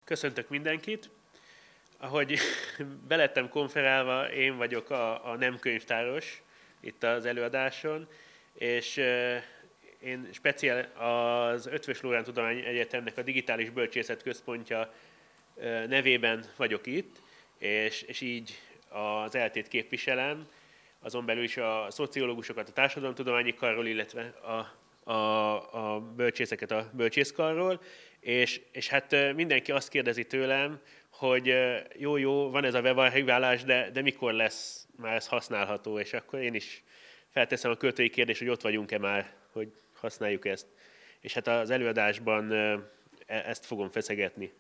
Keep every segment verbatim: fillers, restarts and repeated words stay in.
Köszöntök mindenkit! Ahogy belettem konferálva, én vagyok a, a nem könyvtáros itt az előadáson, és uh, én speciál az Eötvös Loránd Tudományegyetemnek a Digitális Bölcsészet Központja uh, nevében vagyok itt, és, és így az é el té-t képviselem, azon belül is a szociológusokat a társadalomtudományi karról, illetve a, a, a bölcsészeket a bölcsészkarról, és, és hát mindenki azt kérdezi tőlem, hogy jó, jó, van ez a webarchiválás, de, de mikor lesz már ez használható, és akkor én is felteszem a költői kérdést, hogy ott vagyunk-e már, hogy használjuk ezt. És hát az előadásban ezt fogom feszegetni.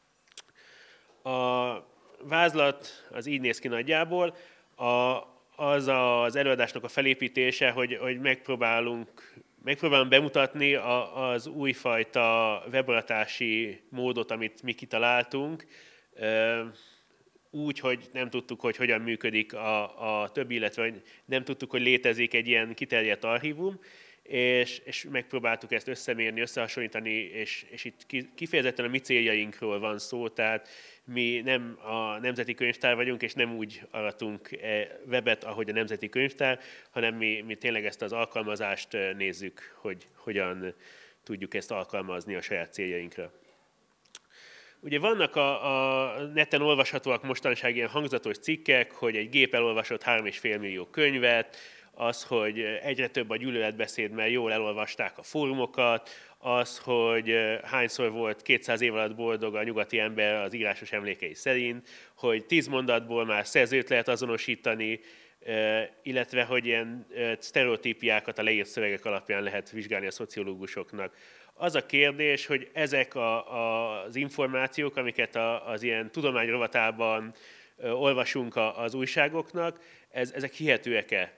A vázlat az így néz ki nagyjából, a, az az előadásnak a felépítése, hogy, hogy megpróbálunk Megpróbálom bemutatni a, az újfajta webratási módot, amit mi kitaláltunk, úgy, hogy nem tudtuk, hogy hogyan működik a, a többi, illetve hogy nem tudtuk, hogy létezik egy ilyen kiterjedt archívum, és, és megpróbáltuk ezt összemérni, összehasonlítani, és, és itt kifejezetten a mi céljainkról van szó, tehát mi nem a Nemzeti Könyvtár vagyunk, és nem úgy aratunk webet, ahogy a Nemzeti Könyvtár, hanem mi, mi tényleg ezt az alkalmazást nézzük, hogy hogyan tudjuk ezt alkalmazni a saját céljainkra. Ugye vannak a, a neten olvashatóak mostanság ilyen hangzatos cikkek, hogy egy gép elolvasott három és fél millió könyvet, az, hogy egyre több a gyűlöletbeszéd, mert jól elolvasták a fórumokat, az, hogy hányszor volt kétszáz év alatt boldog a nyugati ember az írásos emlékei szerint, hogy tíz mondatból már szerzőt lehet azonosítani, illetve hogy ilyen sztereotípiákat a leírt szövegek alapján lehet vizsgálni a szociológusoknak. Az a kérdés, hogy ezek a, a, az információk, amiket a, az ilyen tudomány rovatában olvasunk a, az újságoknak, ez, ezek hihetőek-e?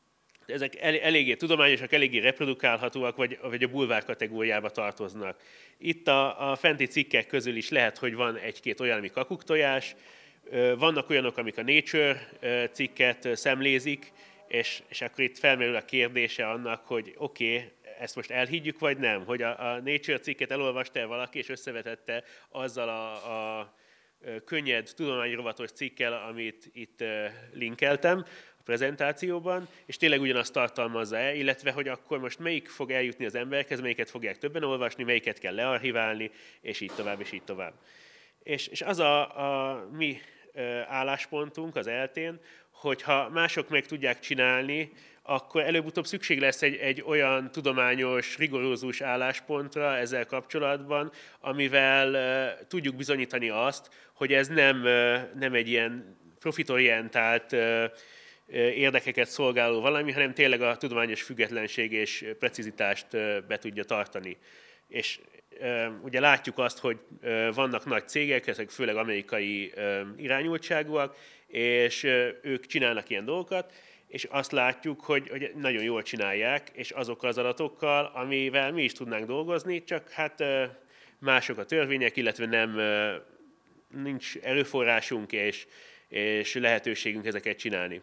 Ezek el, eléggé tudományosak, eléggé reprodukálhatóak, vagy, vagy a bulvár kategóriába tartoznak. Itt a, a fenti cikkek közül is lehet, hogy van egy-két olyan, ami kakuktojás, vannak olyanok, amik a Nature cikket szemlézik, és, és akkor itt felmerül a kérdése annak, hogy oké, okay, ezt most elhiggyük, vagy nem? Hogy a, a Nature cikket elolvasta valaki, és összevetette azzal a, a könnyed, tudományrovatos cikkel, amit itt linkeltem a prezentációban, és tényleg ugyanazt tartalmazza-e, illetve hogy akkor most melyik fog eljutni az emberekhez, melyiket fogják többen olvasni, melyiket kell learchiválni, és így tovább, és így tovább. És, és az a, a mi álláspontunk az é el té-n, hogyha mások meg tudják csinálni, akkor előbb-utóbb szükség lesz egy, egy olyan tudományos, rigorózus álláspontra ezzel kapcsolatban, amivel uh, tudjuk bizonyítani azt, hogy ez nem, uh, nem egy ilyen profitorientált uh, érdekeket szolgáló valami, hanem tényleg a tudományos függetlenség és precizitást uh, be tudja tartani. És uh, ugye látjuk azt, hogy uh, vannak nagy cégek, ezek főleg amerikai uh, irányultságúak, és uh, ők csinálnak ilyen dolgokat, és azt látjuk, hogy, hogy nagyon jól csinálják, és azokkal az adatokkal, amivel mi is tudnánk dolgozni, csak hát mások a törvények, illetve nem, nincs erőforrásunk és, és lehetőségünk ezeket csinálni.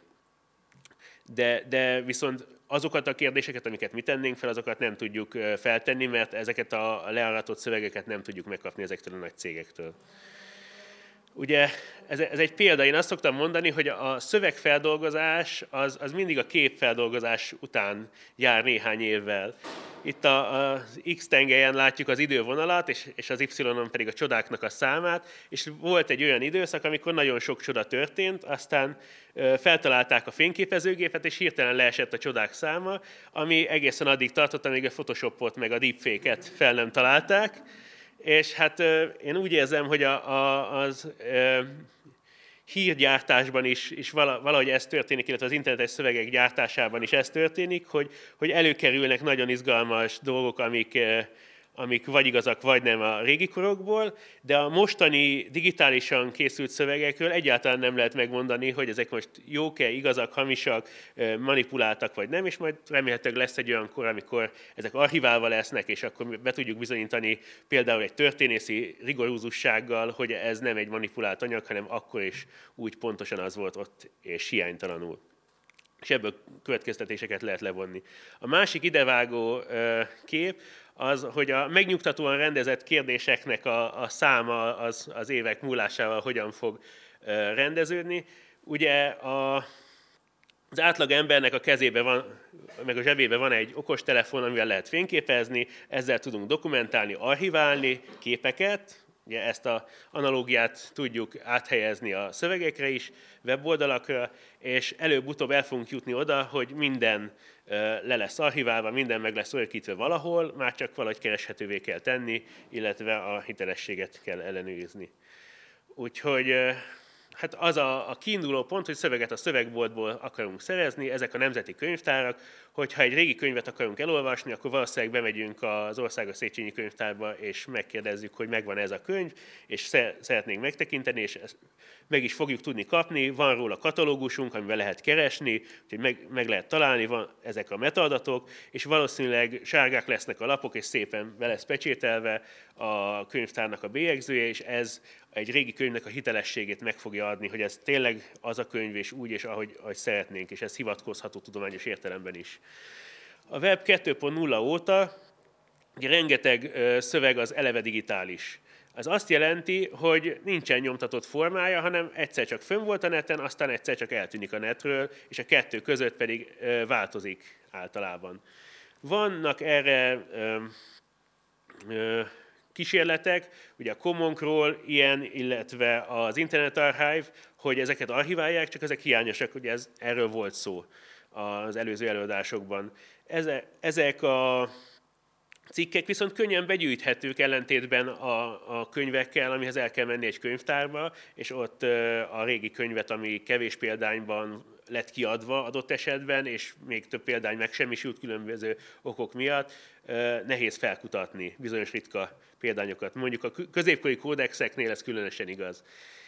De, de viszont azokat a kérdéseket, amiket mi tennénk fel, azokat nem tudjuk feltenni, mert ezeket a learatott szövegeket nem tudjuk megkapni ezektől a nagy cégektől. Ugye ez, ez egy példa, én azt szoktam mondani, hogy a szövegfeldolgozás az, az mindig a képfeldolgozás után jár néhány évvel. Itt a, az X-tengelyen látjuk az idővonalat, és, és az Y-on pedig a csodáknak a számát, és volt egy olyan időszak, amikor nagyon sok csoda történt, aztán feltalálták a fényképezőgépet, és hirtelen leesett a csodák száma, ami egészen addig tartott, amíg a Photoshopot meg a deepfake-et fel nem találták. És hát én úgy érzem, hogy a, a, az e, hírgyártásban is, is valahogy ez történik, illetve az internetes szövegek gyártásában is ez történik, hogy, hogy előkerülnek nagyon izgalmas dolgok, amik, amik vagy igazak, vagy nem a régi korokból, de a mostani digitálisan készült szövegekről egyáltalán nem lehet megmondani, hogy ezek most jók-e, igazak, hamisak, manipuláltak, vagy nem, és majd remélhetőleg lesz egy olyan kor, amikor ezek archiválva lesznek, és akkor be tudjuk bizonyítani például egy történészi rigorózussággal, hogy ez nem egy manipulált anyag, hanem akkor is úgy pontosan az volt ott, és hiánytalanul. és ebből következtetéseket lehet levonni. A másik idevágó kép az, hogy a megnyugtatóan rendezett kérdéseknek a, a száma az, az évek múlásával hogyan fog rendeződni. Ugye a, az átlag embernek a kezébe van, meg a zsebébe van egy okostelefon, amivel lehet fényképezni, ezzel tudunk dokumentálni, archiválni képeket. Ugye ezt az analógiát tudjuk áthelyezni a szövegekre is, weboldalakra, és előbb-utóbb el fogunk jutni oda, hogy minden le lesz archiválva, minden meg lesz örökítve valahol, már csak valahogy kereshetővé kell tenni, illetve a hitelességet kell ellenőrizni. Úgyhogy hát az a, a kiinduló pont, hogy szöveget a szövegboltból akarunk szerezni, ezek a nemzeti könyvtárak, hogyha egy régi könyvet akarunk elolvasni, akkor valószínűleg bemegyünk az Országos Széchenyi Könyvtárba, és megkérdezzük, hogy megvan ez a könyv, és szeretnénk megtekinteni, és ezt meg is fogjuk tudni kapni, van róla katalógusunk, amivel lehet keresni, úgyhogy meg, meg lehet találni, van ezek a metaadatok, és valószínűleg sárgák lesznek a lapok, és szépen be lesz pecsételve a könyvtárnak a bélyegzője, és ez egy régi könyvnek a hitelességét meg fogja adni, hogy ez tényleg az a könyv, és úgy, és ahogy, ahogy szeretnénk, és ez hivatkozható tudományos értelemben is. A web kettő pont nulla óta ugye rengeteg szöveg az eleve digitális. Az azt jelenti, hogy nincsen nyomtatott formája, hanem egyszer csak fönn volt a neten, aztán egyszer csak eltűnik a netről, és a kettő között pedig változik általában. Vannak erre ö, ö, kísérletek, ugye a Commonkról ilyen, illetve az Internet Archive, hogy ezeket archiválják, csak ezek hiányosak, ugye ez, erről volt szó az előző előadásokban. Ezek a cikkek viszont könnyen begyűjthetők ellentétben a, a könyvekkel, amihez el kell menni egy könyvtárba, és ott a régi könyvet, ami kevés példányban lett kiadva adott esetben, és még több példány megsemmisült különböző okok miatt, nehéz felkutatni bizonyos ritka példányokat. Mondjuk a középkori kódexeknél ez különösen igaz.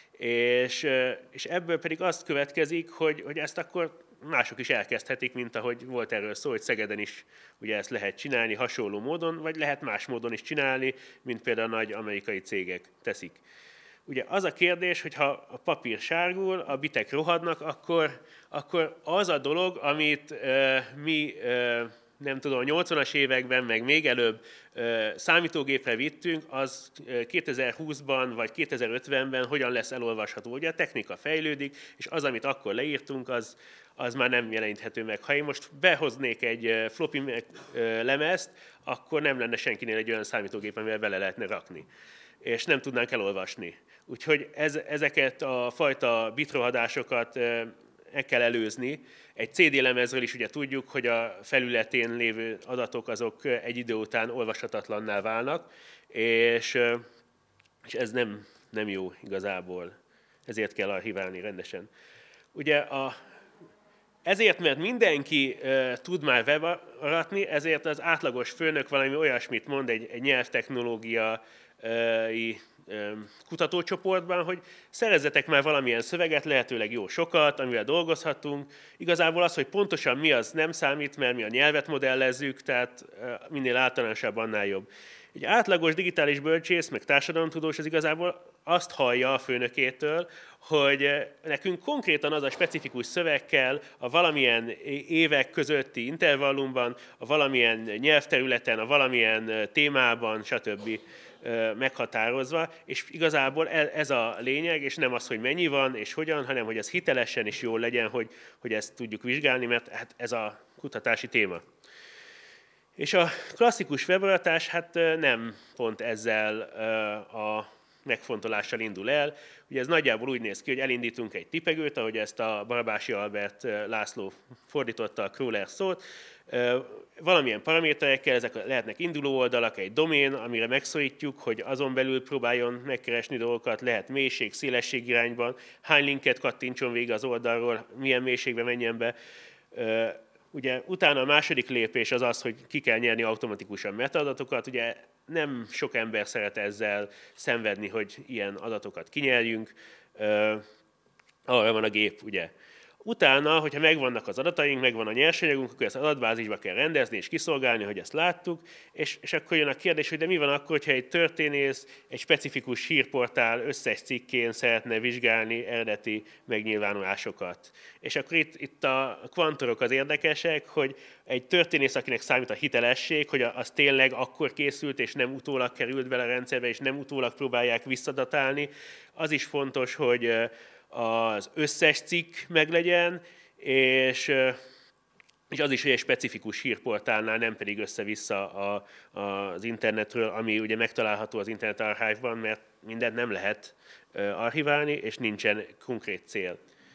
És, és ebből pedig azt következik, hogy, hogy ezt akkor mások is elkezdhetik, mint ahogy volt erről szó, hogy Szegeden is ugye ezt lehet csinálni hasonló módon, vagy lehet más módon is csinálni, mint például a nagy amerikai cégek teszik. Ugye az a kérdés, hogy ha a papír sárgul, a bitek rohadnak, akkor, akkor az a dolog, amit uh, mi, uh, nem tudom, a nyolcvanas években, meg még előbb uh, számítógépre vittünk, az kétezer-húszban vagy kétezer-ötvenben hogyan lesz elolvasható. Ugye a technika fejlődik, és az, amit akkor leírtunk, az, az már nem jelenthető meg. Ha én most behoznék egy floppy lemezt, akkor nem lenne senkinél egy olyan számítógép, amivel bele lehetne rakni, és nem tudnánk elolvasni. Úgyhogy ez, ezeket a fajta bitrohadásokat el kell előzni. Egy cé dé lemezről is ugye tudjuk, hogy a felületén lévő adatok azok egy idő után olvashatatlanná válnak, és, és ez nem, nem jó igazából. Ezért kell archiválni rendesen. Ugye a Ezért, mert mindenki uh, tud már webaratni, ezért az átlagos főnök valami olyasmit mond egy, egy nyelvtechnológiai uh, kutatócsoportban, hogy szerezzetek már valamilyen szöveget, lehetőleg jó sokat, amivel dolgozhatunk. Igazából az, hogy pontosan mi az nem számít, mert mi a nyelvet modellezzük, tehát uh, minél általánosabb, annál jobb. Egy átlagos digitális bölcsész, meg társadalomtudós az igazából azt hallja a főnökétől, hogy nekünk konkrétan az a specifikus szöveg kell a valamilyen évek közötti intervallumban, a valamilyen nyelvterületen, a valamilyen témában, stb. Meghatározva, és igazából ez a lényeg, és nem az, hogy mennyi van, és hogyan, hanem hogy ez hitelesen is jól legyen, hogy, hogy ezt tudjuk vizsgálni, mert hát ez a kutatási téma. És a klasszikus webaratás hát nem pont ezzel a megfontolással indul el. Ugye ez nagyjából úgy néz ki, hogy elindítunk egy tipegőt, ahogy ezt a Barabási Albert László fordította a crawler szót, valamilyen paraméterekkel, ezek lehetnek induló oldalak, egy domén, amire megszólítjuk, hogy azon belül próbáljon megkeresni dolgokat, lehet mélység, szélesség irányban, hány linket kattintson végig az oldalról, milyen mélységbe menjen be. Ugye utána a második lépés az az, hogy ki kell nyerni automatikusan metaadatokat. Ugye nem sok ember szeret ezzel szenvedni, hogy ilyen adatokat kinyerjünk. Arra van a gép, ugye. Utána, hogyha megvannak az adataink, megvan a nyersanyagunk, akkor ezt az adatbázisba kell rendezni és kiszolgálni, hogy ezt láttuk, és, és akkor jön a kérdés, hogy de mi van akkor, hogyha egy történész egy specifikus hírportál összes cikkén szeretne vizsgálni eredeti megnyilvánulásokat. És akkor itt, itt a kvantorok az érdekesek, hogy egy történész, akinek számít a hitelesség, hogy az tényleg akkor készült, és nem utólag került bele a rendszerbe, és nem utólag próbálják visszadatálni. Az is fontos, hogy az összes cikk meglegyen, és, és az is, hogy egy specifikus hírportálnál, nem pedig össze-vissza a, az internetről, ami ugye megtalálható az Internet Archive-ban, mert mindent nem lehet archiválni, és nincsen konkrét cél.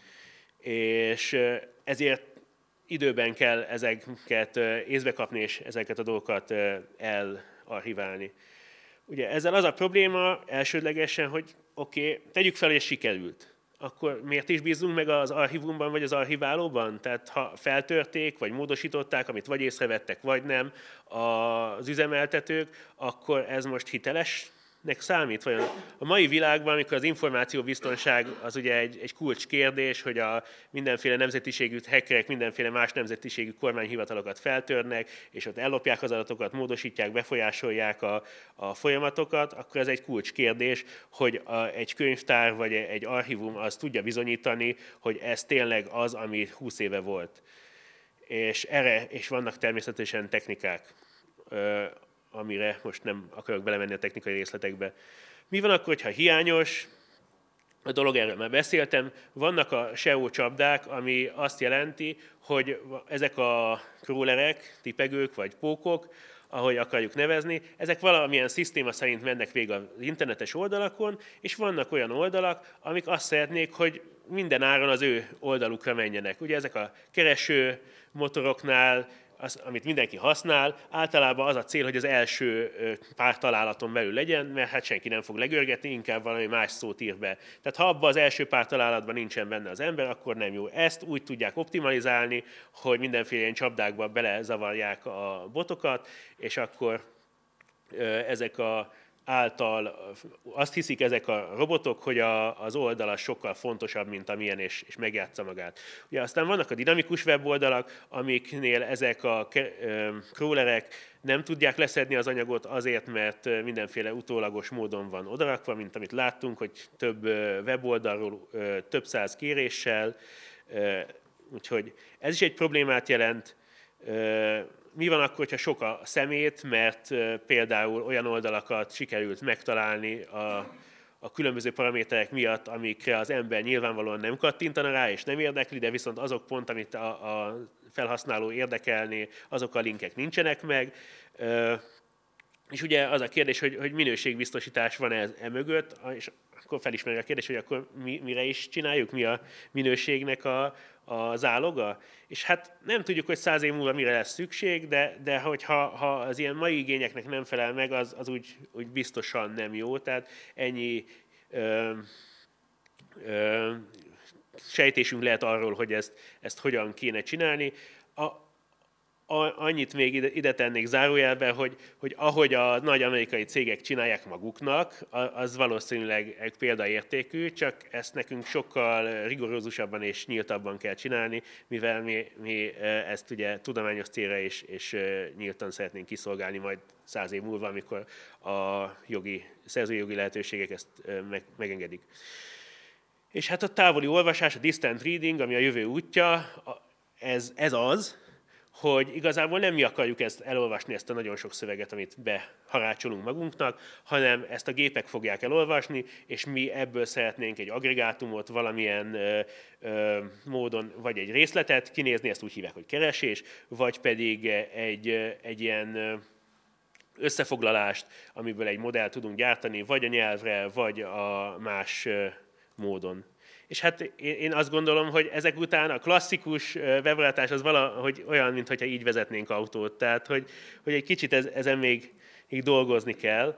És ezért időben kell ezeket észbe kapni, és ezeket a dolgokat elarchiválni. Ugye ezzel az a probléma elsődlegesen, hogy oké, okay, tegyük fel, hogy ez sikerült. Akkor miért is bízunk meg az archívumban, vagy az archiválóban? Tehát ha feltörték, vagy módosították, amit vagy észrevettek, vagy nem az üzemeltetők, akkor ez most hitelesnek számít? Vagy a mai világban, amikor az információbiztonság az ugye egy, egy kulcskérdés, hogy a mindenféle nemzetiségű hackerek mindenféle más nemzetiségű kormányhivatalokat feltörnek, és ott ellopják az adatokat, módosítják, befolyásolják a, a folyamatokat, akkor ez egy kulcskérdés, hogy a, egy könyvtár vagy egy archívum az tudja bizonyítani, hogy ez tényleg az, ami húsz éve volt. És erre és vannak természetesen technikák, amire most nem akarok belemenni a technikai részletekbe. Mi van akkor, ha hiányos? A dolog, erről már beszéltem. Vannak a S E O csapdák, ami azt jelenti, hogy ezek a crawlerek, tipegők vagy pókok, ahogy akarjuk nevezni, ezek valamilyen szisztéma szerint mennek végig az internetes oldalakon, és vannak olyan oldalak, amik azt szeretnék, hogy minden áron az ő oldalukra menjenek. Ugye ezek a kereső motoroknál, az, amit mindenki használ, általában az a cél, hogy az első pár találaton belül legyen, mert hát senki nem fog legörgetni, inkább valami más szót ír be. Tehát ha abban az első pár találatban nincsen benne az ember, akkor nem jó. Ezt úgy tudják optimalizálni, hogy mindenféle ilyen csapdákba belezavarják a botokat, és akkor ezek a által azt hiszik ezek a robotok, hogy a, az oldal sokkal fontosabb, mint amilyen, és, és megjátsza magát. Ugye aztán vannak a dinamikus weboldalak, amiknél ezek a crawlerek nem tudják leszedni az anyagot azért, mert mindenféle utólagos módon van odarakva, mint amit láttunk, hogy több weboldalról több száz kéréssel, úgyhogy ez is egy problémát jelent. Mi van akkor, ha sok a szemét, mert például olyan oldalakat sikerült megtalálni a, a különböző paraméterek miatt, amikre az ember nyilvánvalóan nem kattintana rá, és nem érdekli, de viszont azok pont, amit a, a felhasználó érdekelni, azok a linkek nincsenek meg. És ugye az a kérdés, hogy, hogy minőségbiztosítás van ez e mögött, és akkor felismerjük a kérdés, hogy akkor mi, mire is csináljuk, mi a minőségnek a, a záloga. És hát nem tudjuk, hogy száz év múlva mire lesz szükség, de, de hogyha ha az ilyen mai igényeknek nem felel meg, az, az úgy, úgy biztosan nem jó. Tehát ennyi ö, ö, sejtésünk lehet arról, hogy ezt, ezt hogyan kéne csinálni. A, Annyit még ide, ide tennék zárójelbe, hogy, hogy ahogy a nagy amerikai cégek csinálják maguknak, az valószínűleg egy példaértékű, csak ezt nekünk sokkal rigorózusabban és nyíltabban kell csinálni, mivel mi, mi ezt ugye tudományos célra és, és nyíltan szeretnénk kiszolgálni majd száz év múlva, amikor a jogi, szerzői jogi lehetőségek ezt meg, megengedik. És hát a távoli olvasás, a distant reading, ami a jövő útja, ez, ez az, hogy igazából nem mi akarjuk ezt elolvasni, ezt a nagyon sok szöveget, amit beharácsolunk magunknak, hanem ezt a gépek fogják elolvasni, és mi ebből szeretnénk egy agregátumot valamilyen ö, ö, módon, vagy egy részletet kinézni, ezt úgy hívják, hogy keresés, vagy pedig egy, egy ilyen összefoglalást, amiből egy modellt tudunk gyártani, vagy a nyelvre, vagy a más módon. És hát én azt gondolom, hogy ezek után a klasszikus weboldalás az valahogy olyan, mintha így vezetnénk autót. Tehát, hogy, hogy egy kicsit ez, ezen még, még dolgozni kell,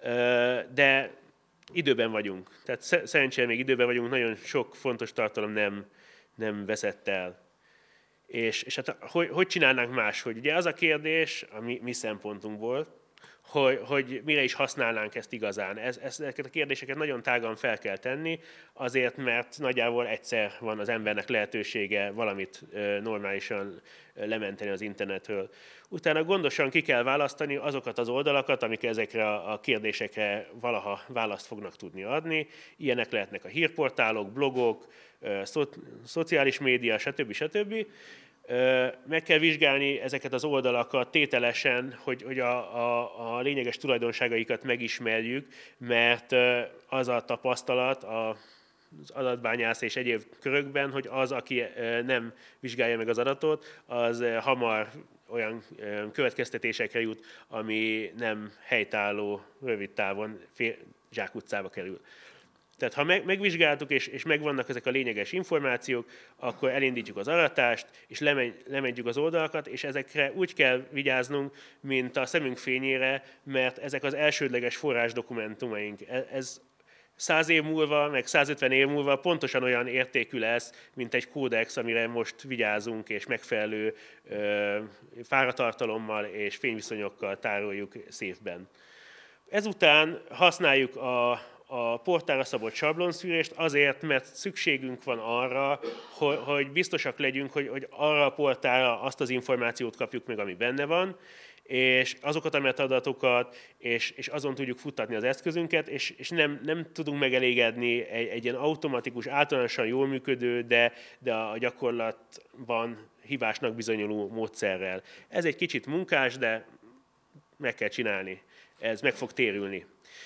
de időben vagyunk. Tehát szerencsére még időben vagyunk, nagyon sok fontos tartalom nem, nem veszett el. És, és hát hogy, hogy csinálnánk máshogy? Ugye az a kérdés, a mi, mi szempontunkból, hogy, hogy mire is használnánk ezt igazán. Ez, ezeket a kérdéseket nagyon tágan fel kell tenni, azért, mert nagyjából egyszer van az embernek lehetősége valamit normálisan lementeni az internetről. Utána gondosan ki kell választani azokat az oldalakat, amik ezekre a kérdésekre valaha választ fognak tudni adni. Ilyenek lehetnek a hírportálok, blogok, szo- szociális média, stb. stb. Meg kell vizsgálni ezeket az oldalakat tételesen, hogy, hogy a, a, a lényeges tulajdonságaikat megismerjük, mert az a tapasztalat az adatbányász és egyéb körökben, hogy az, aki nem vizsgálja meg az adatot, az hamar olyan következtetésekre jut, ami nem helytálló, rövid távon zsákutcába kerül. Tehát ha megvizsgáltuk, és, és megvannak ezek a lényeges információk, akkor elindítjuk az aratást, és lemegy, lemegyük az oldalakat, és ezekre úgy kell vigyáznunk, mint a szemünk fényére, mert ezek az elsődleges forrás dokumentumaink. Ez száz év múlva, meg százötven év múlva pontosan olyan értékű lesz, mint egy kódex, amire most vigyázunk, és megfelelő ö, fáratartalommal és fényviszonyokkal tároljuk széfben. Ezután használjuk a a portálra szabott sablonszűrést azért, mert szükségünk van arra, hogy biztosak legyünk, hogy, hogy arra a portálra azt az információt kapjuk meg, ami benne van, és azokat a metadatokat, és, és azon tudjuk futtatni az eszközünket, és, és nem, nem tudunk megelégedni egy, egy ilyen automatikus, általánosan jól működő, de, de a gyakorlatban hibásnak bizonyuló módszerrel. Ez egy kicsit munkás, de meg kell csinálni. Ez meg fog térülni.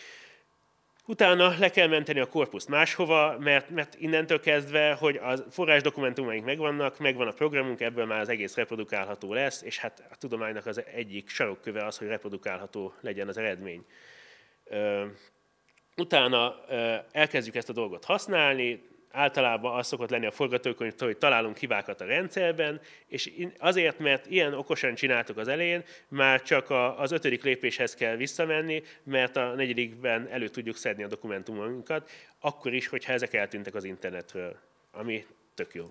Utána le kell menteni a korpuszt máshova, mert, mert innentől kezdve, hogy a forrás dokumentumaink megvannak, megvan a programunk, ebből már az egész reprodukálható lesz, és hát a tudománynak az egyik sarokköve az, hogy reprodukálható legyen az eredmény. Utána elkezdjük ezt a dolgot használni, általában az szokott lenni a forgatókönyv, hogy találunk hibákat a rendszerben, és azért, mert ilyen okosan csináltuk az elején, már csak az ötödik lépéshez kell visszamenni, mert a negyedikben elő tudjuk szedni a dokumentumunkat, akkor is, hogyha ezek eltűntek az internetről, ami tök jó.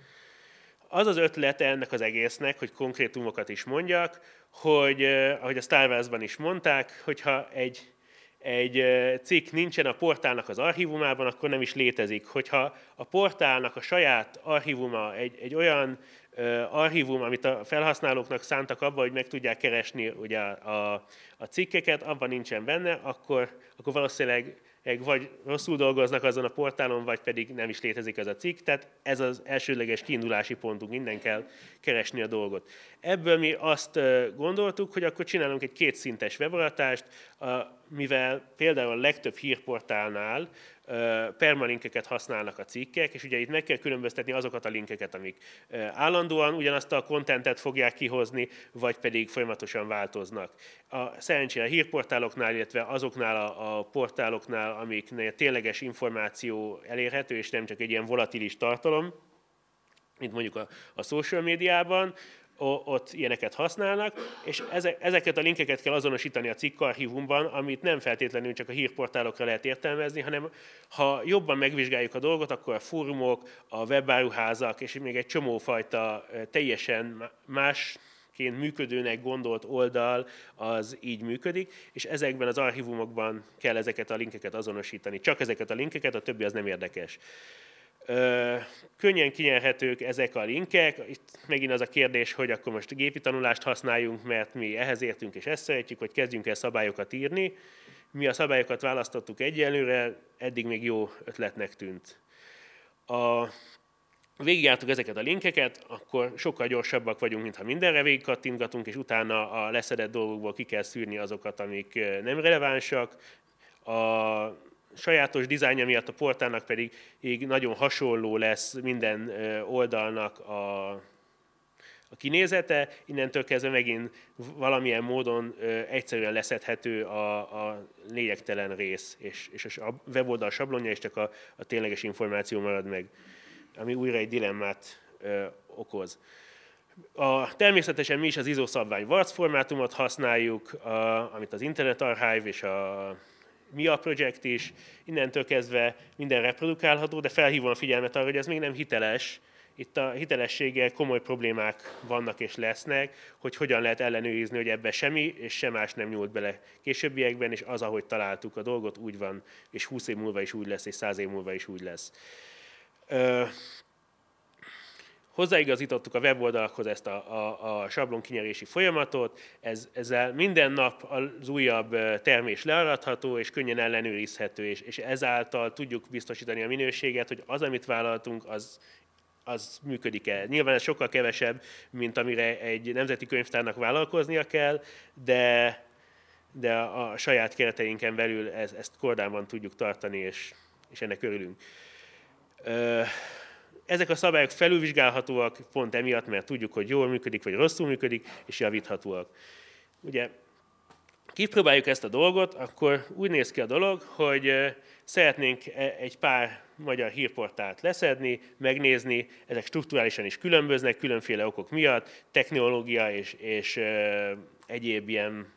Az az ötlete ennek az egésznek, hogy konkrétumokat is mondjak, hogy ahogy a Star Wars-ban is mondták, hogyha egy egy cikk nincsen a portálnak az archívumában, akkor nem is létezik. Hogyha a portálnak a saját archívuma egy, egy olyan archívum, amit a felhasználóknak szántak abba, hogy meg tudják keresni ugye a, a cikkeket, abban nincsen benne, akkor, akkor valószínűleg vagy rosszul dolgoznak azon a portálon, vagy pedig nem is létezik az a cikk, tehát ez az elsődleges kiindulási pontunk, innen kell keresni a dolgot. Ebből mi azt gondoltuk, hogy akkor csinálunk egy kétszintes webaratást, mivel például a legtöbb hírportálnál permalinkeket használnak a cikkek, és ugye itt meg kell különböztetni azokat a linkeket, amik állandóan ugyanazt a kontentet fogják kihozni, vagy pedig folyamatosan változnak. A, szerencsére a hírportáloknál, illetve azoknál a, a portáloknál, amiknél tényleges információ elérhető, és nem csak egy ilyen volatilis tartalom, mint mondjuk a, a social médiában, ott ilyeneket használnak, és ezeket a linkeket kell azonosítani a cikkarchívumban, amit nem feltétlenül csak a hírportálokra lehet értelmezni, hanem ha jobban megvizsgáljuk a dolgot, akkor a fórumok, a webáruházak és még egy csomófajta teljesen másként működőnek gondolt oldal az így működik, és ezekben az archívumokban kell ezeket a linkeket azonosítani. Csak ezeket a linkeket, a többi az nem érdekes. Ö, könnyen kinyerhetők ezek a linkek. Itt megint az a kérdés, hogy akkor most gépi tanulást használjunk, mert mi ehhez értünk és ezt szeretjük, hogy kezdjünk el szabályokat írni. Mi a szabályokat választottuk egyelőre, eddig még jó ötletnek tűnt. A, végigjártuk ezeket a linkeket, akkor sokkal gyorsabbak vagyunk, mintha mindenre végigkattintgatunk, és utána a leszedett dolgokból ki kell szűrni azokat, amik nem relevánsak. A sajátos dizájnja miatt a portálnak pedig így nagyon hasonló lesz minden oldalnak a, a kinézete, innentől kezdve megint valamilyen módon egyszerűen leszedhető a, a lényegtelen rész, és, és a weboldal sablonja, és csak a, a tényleges információ marad meg, ami újra egy dilemmát ö, okoz. A, természetesen mi is az i es o szabvány varc formátumot használjuk, a, amit az Internet Archive és a M I A Project is, innentől kezdve minden reprodukálható, de felhívom a figyelmet arra, hogy ez még nem hiteles, itt a hitelességgel komoly problémák vannak és lesznek, hogy hogyan lehet ellenőrizni, hogy ebbe semmi és sem más nem nyúlt bele későbbiekben, és az, ahogy találtuk a dolgot, úgy van, és húsz év múlva is úgy lesz, és száz év múlva is úgy lesz. Ö, Hozzáigazítottuk a weboldalakhoz ezt a, a, a sablonkinyerési folyamatot, ez, ezzel minden nap az újabb termés learatható és könnyen ellenőrizhető, és, és ezáltal tudjuk biztosítani a minőséget, hogy az, amit vállaltunk, az, az működik-e. Nyilván ez sokkal kevesebb, mint amire egy nemzeti könyvtárnak vállalkoznia kell, de, de a, a saját kereteinken belül ez, ezt kordában tudjuk tartani, és, és ennek örülünk. Ö, Ezek a szabályok felülvizsgálhatóak pont emiatt, mert tudjuk, hogy jól működik, vagy rosszul működik, és javíthatóak. Ugye kipróbáljuk ezt a dolgot, akkor úgy néz ki a dolog, hogy szeretnénk egy pár magyar hírportált leszedni, megnézni, ezek strukturálisan is különböznek, különféle okok miatt, technológia és, és egyéb ilyen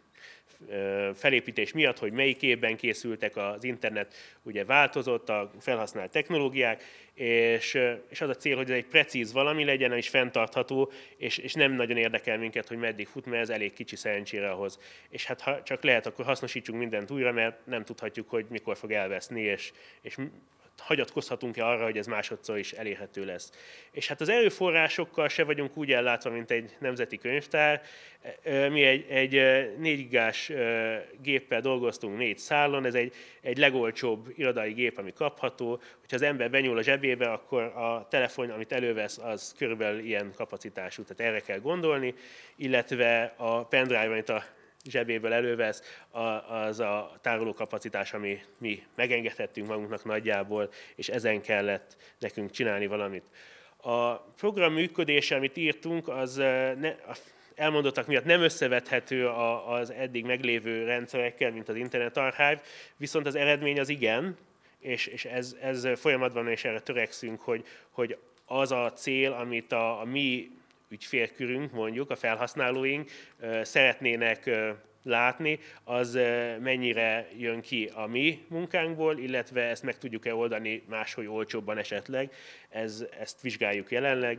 felépítés miatt, hogy melyik évben készültek, az internet ugye változott, a felhasznált technológiák, és, és az a cél, hogy ez egy precíz valami legyen, és fenntartható, és, és nem nagyon érdekel minket, hogy meddig fut, mert ez elég kicsi szerencsére ahhoz. És hát ha csak lehet, akkor hasznosítsunk mindent újra, mert nem tudhatjuk, hogy mikor fog elveszni, és, és hagyatkozhatunk-e arra, hogy ez másodszor is elérhető lesz. És hát az erőforrásokkal se vagyunk úgy ellátva, mint egy nemzeti könyvtár. Mi egy, egy négy gigás géppel dolgoztunk négy szálon, ez egy, egy legolcsóbb irodai gép, ami kapható. Hogyha az ember benyúl a zsebébe, akkor a telefon, amit elővesz, az körülbelül ilyen kapacitású, tehát erre kell gondolni, illetve a pendrive, amit a zsebéből elővesz, az a tárolókapacitás, ami mi megengedhettünk magunknak nagyjából, és ezen kellett nekünk csinálni valamit. A program működése, amit írtunk, az ne, elmondottak miatt nem összevethető az eddig meglévő rendszerekkel, mint az Internet Archive, viszont az eredmény az igen, és, és ez, ez folyamatban és erre törekszünk, hogy, hogy az a cél, amit a, a mi ügyfélkörünk, mondjuk a felhasználóink szeretnének látni, az mennyire jön ki a mi munkánkból, illetve ezt meg tudjuk-e oldani máshogy olcsóbban esetleg. Ez, ezt vizsgáljuk jelenleg.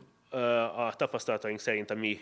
A tapasztalataink szerint a mi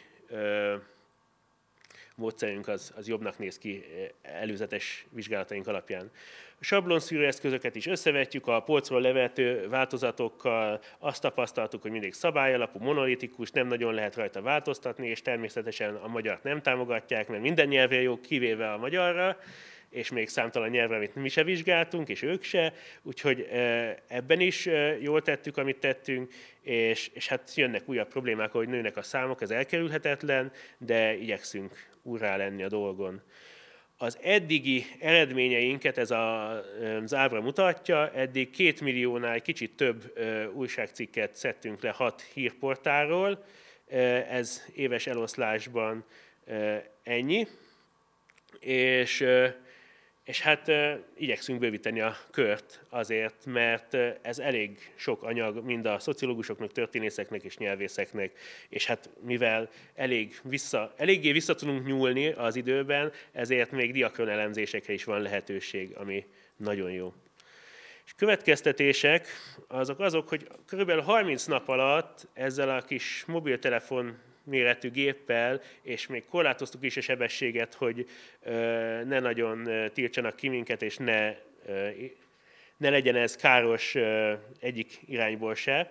módszerünk az, az jobbnak néz ki előzetes vizsgálataink alapján. A sablonszűrő eszközöket is összevetjük a polcról levető változatokkal, azt tapasztaltuk, hogy mindig szabályalapú, monolitikus, nem nagyon lehet rajta változtatni, és természetesen a magyart nem támogatják, mert minden nyelvre jó, kivéve a magyarra, és még számtalan nyelvre, amit mi se vizsgáltunk, és ők se, úgyhogy ebben is jól tettük, amit tettünk, és, és hát jönnek újabb problémák, hogy nőnek a számok, ez elkerülhetetlen, de igyekszünk úrrá lenni a dolgon. Az eddigi eredményeinket ez a, az ábra mutatja, eddig két milliónál kicsit több újságcikket szedtünk le hat hírportálról, ez éves eloszlásban ennyi, és És hát e, igyekszünk bővíteni a kört azért, mert ez elég sok anyag mind a szociológusoknak, történészeknek és nyelvészeknek, és hát mivel elég vissza, eléggé vissza tudunk nyúlni az időben, ezért még diakron elemzésekre is van lehetőség, ami nagyon jó. És következtetések azok azok, hogy kb. harminc nap alatt ezzel a kis mobiltelefon méretű géppel, és még korlátoztuk is a sebességet, hogy ne nagyon tiltsanak ki minket, és ne, ne legyen ez káros egyik irányból se.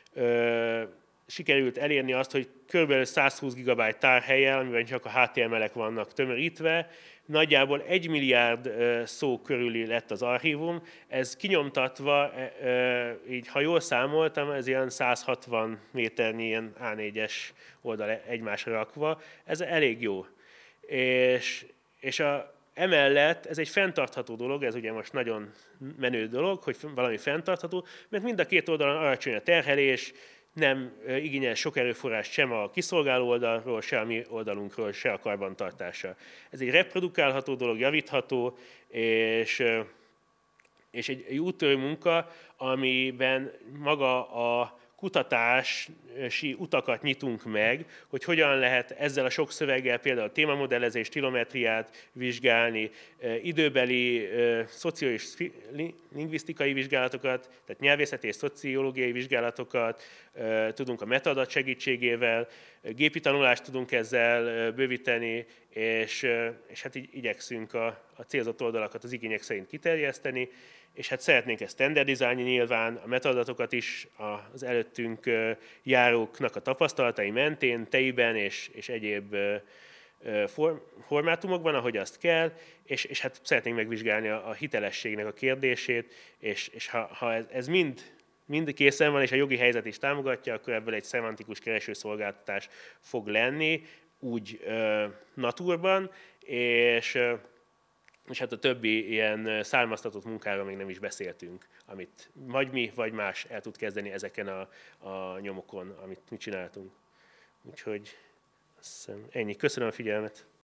Sikerült elérni azt, hogy kb. százhúsz gigabyte tárhellyel, amiben csak a há té em el-ek vannak tömörítve, nagyjából egy milliárd szó körüli lett az archívum. Ez kinyomtatva, így ha jól számoltam, ez ilyen száz hatvan méternyi ilyen á négyes oldal egymásra rakva. Ez elég jó. És, és a, emellett ez egy fenntartható dolog, ez ugye most nagyon menő dolog, hogy valami fenntartható, mert mind a két oldalon alacsony a terhelés, nem igényel sok erőforrást sem a kiszolgáló oldalról, se a mi oldalunkról, se a karbantartásra. Ez egy reprodukálható dolog, javítható, és, és egy, egy úttörő munka, amiben maga a kutatási utakat nyitunk meg, hogy hogyan lehet ezzel a sok szöveggel például témamodellezést, tilometriát vizsgálni, időbeli szocio- és lingvisztikai vizsgálatokat, tehát nyelvészeti és szociológiai vizsgálatokat tudunk a metadat segítségével, gépi tanulást tudunk ezzel bővíteni, és, és hát így igyekszünk a, a célzott oldalakat az igények szerint kiterjeszteni, és hát szeretnénk ezt standardizálni nyilván, a metadatokat is az előttünk járóknak a tapasztalatai mentén, teiben és, és egyéb formátumokban, ahogy azt kell, és, és hát szeretnénk megvizsgálni a, a hitelességnek a kérdését, és, és ha, ha ez, ez mind, mind készen van, és a jogi helyzet is támogatja, akkor ebből egy szemantikus keresőszolgáltatás fog lenni, úgy uh, naturban, és és hát a többi ilyen származtatott munkáról még nem is beszéltünk, amit vagy mi, vagy más el tud kezdeni ezeken a, a nyomokon, amit mi csináltunk. Úgyhogy azt hiszem, ennyi. Köszönöm a figyelmet.